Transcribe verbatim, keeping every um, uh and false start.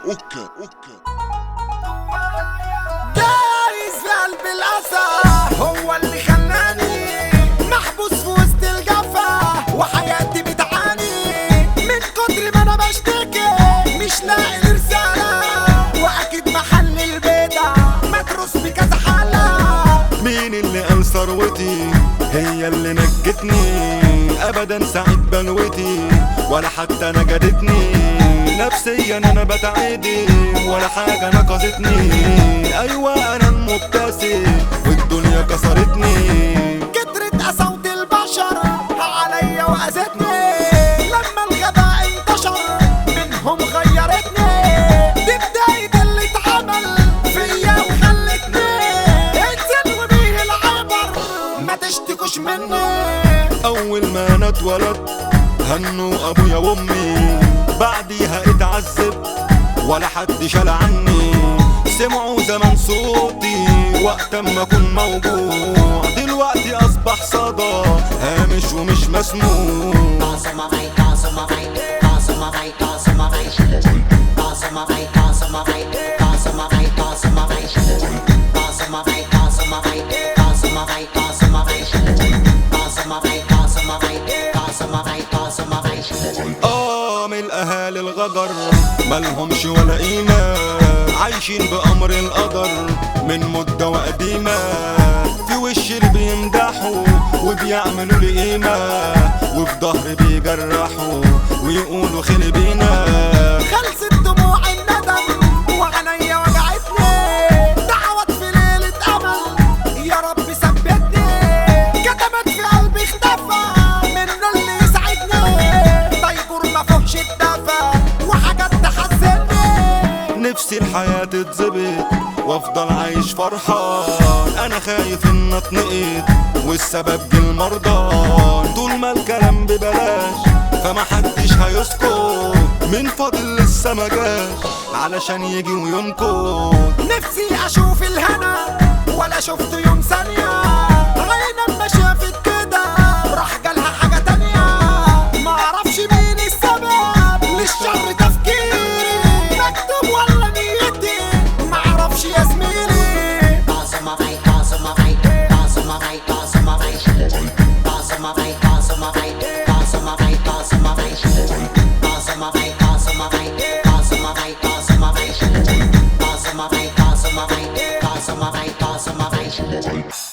اوكا اوكا دايس في قلب الاسى هو اللي خلاني محبوس في وسط الجفا وحياتي بتعاني من كتر ما انا بشتكي مش لاقي رسالة واكيد محل البيضة مدروس بكذا حالة. مين اللي قال ثروتي هي اللي نجتني ابدا سعيد بلوتي ولا حتى نجدتني نفسيا انا بتعدي ولا حاجة نقصتني ايوه انا المبتسم والدنيا كسرتني كترت قساوة البشر عليا واذتني لما الغباء انتشر منهم غيرتني دي بداية اللي اتعمل فيا وخلتني انزل وبيه العبر ما تشتكوش مني. اول ما انا اتولدت هنوا ابويا وامي بعديها اتعذب ولا حد شال عني سمعوا زمان صوتي وقت ما اكون موجوع دلوقتي اصبح صدى هامش ومش مسموع. اه من الاهالي الغجر مالهمش ولا قيمة عايشين بأمر القدر من مدة وقديمة في وش اللي بيمدحوا وبيعملوا لي قيمة وفي ظهري بيجرحوا ويقولوا خلي بينا. خلصت دموع الندم وعينيا وجعتني دعوت في ليلة أمل يا رب ثبتني كتبت في قلبي اختفى منه اللي يسعدني طيبور مفهوش الدفى وحاجات تحزني. نفسي الحياة تتظبط وافضل عايش فرحان انا خايف ان اتنقد والسبب جه المرضان طول ما الكلام ببلاش فما حدش هيسكت من فاضل لسه ما جاش علشان يجي وينكت. نفسي اشوف الهنا ولا شفته يوم ثانية عينا ما شافت كده راح جالها حاجة تانية معرفش مين السبب للشر تفكيري مكتوب ولا نيتي معرفش يا زميلي. Awesome,